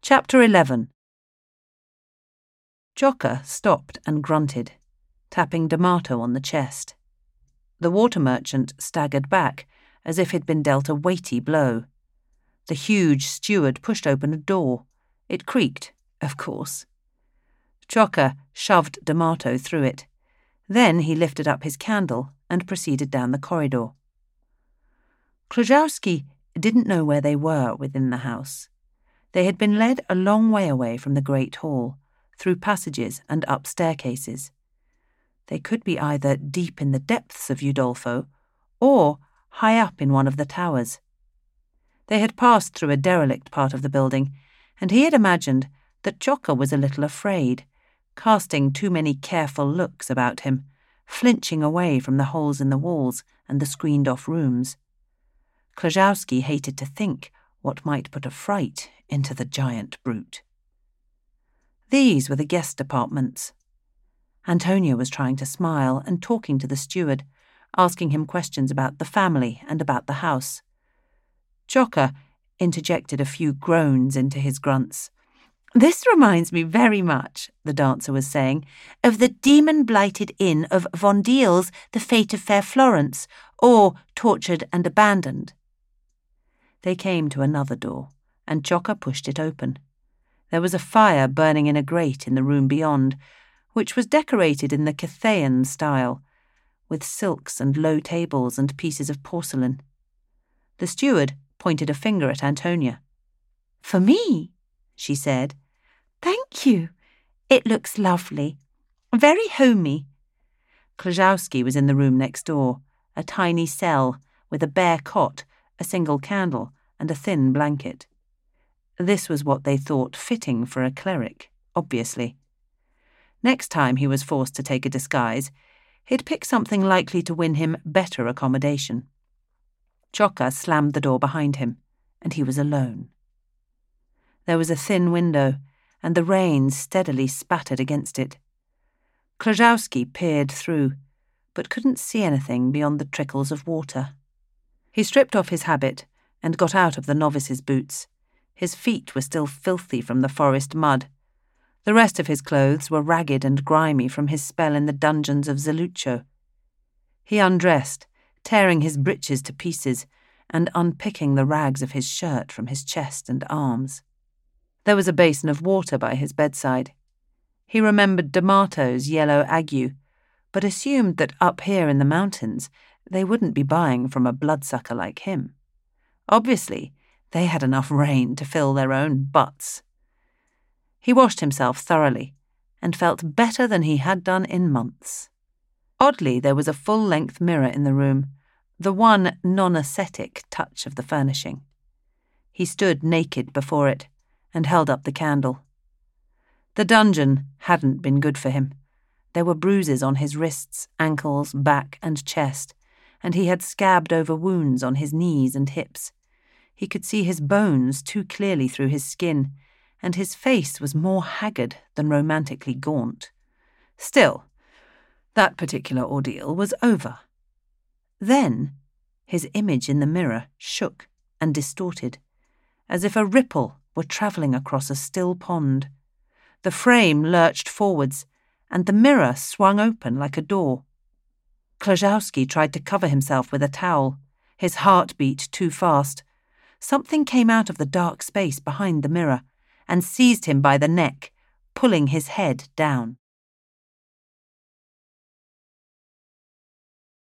Chapter 11. Chocka stopped and grunted, tapping D'Amato on the chest. The water merchant staggered back, as if he'd been dealt a weighty blow. The huge steward pushed open a door. It creaked, of course. Chocka shoved D'Amato through it. Then he lifted up his candle and proceeded down the corridor. Klajowski didn't know where they were within the house. They had been led a long way away from the great hall, through passages and up staircases. They could be either deep in the depths of Udolpho or high up in one of the towers. They had passed through a derelict part of the building, and he had imagined that Chocka was a little afraid, casting too many careful looks about him, flinching away from the holes in the walls and the screened-off rooms. Klajowski hated to think what might put a fright into the giant brute. These were the guest apartments. Antonia was trying to smile and talking to the steward, asking him questions about the family and about the house. Chocka interjected a few groans into his grunts. "This reminds me very much," the dancer was saying, "of the demon-blighted inn of Vondeel's The Fate of Fair Florence, or Tortured and Abandoned." They came to another door, and Chocka pushed it open. There was a fire burning in a grate in the room beyond, which was decorated in the Cathayan style, with silks and low tables and pieces of porcelain. The steward pointed a finger at Antonia. "For me," she said. "Thank you. It looks lovely. Very homey." Klajowski was in the room next door, a tiny cell with a bare cot, a single candle, and a thin blanket. This was what they thought fitting for a cleric, obviously. Next time he was forced to take a disguise, he'd pick something likely to win him better accommodation. Chocka slammed the door behind him, and he was alone. There was a thin window, and the rain steadily spattered against it. Klajowski peered through, but couldn't see anything beyond the trickles of water. He stripped off his habit and got out of the novice's boots. His feet were still filthy from the forest mud. The rest of his clothes were ragged and grimy from his spell in the dungeons of Zelucho. He undressed, tearing his breeches to pieces and unpicking the rags of his shirt from his chest and arms. There was a basin of water by his bedside. He remembered D'Amato's yellow ague, but assumed that up here in the mountains they wouldn't be buying from a bloodsucker like him. Obviously, they had enough rain to fill their own butts. He washed himself thoroughly and felt better than he had done in months. Oddly, there was a full-length mirror in the room, the one non-ascetic touch of the furnishing. He stood naked before it and held up the candle. The dungeon hadn't been good for him. There were bruises on his wrists, ankles, back, and chest, and he had scabbed over wounds on his knees and hips. He could see his bones too clearly through his skin, and his face was more haggard than romantically gaunt. Still, that particular ordeal was over. Then his image in the mirror shook and distorted, as if a ripple were travelling across a still pond. The frame lurched forwards, and the mirror swung open like a door. Klajowski tried to cover himself with a towel, his heart beat too fast. Something came out of the dark space behind the mirror and seized him by the neck, pulling his head down.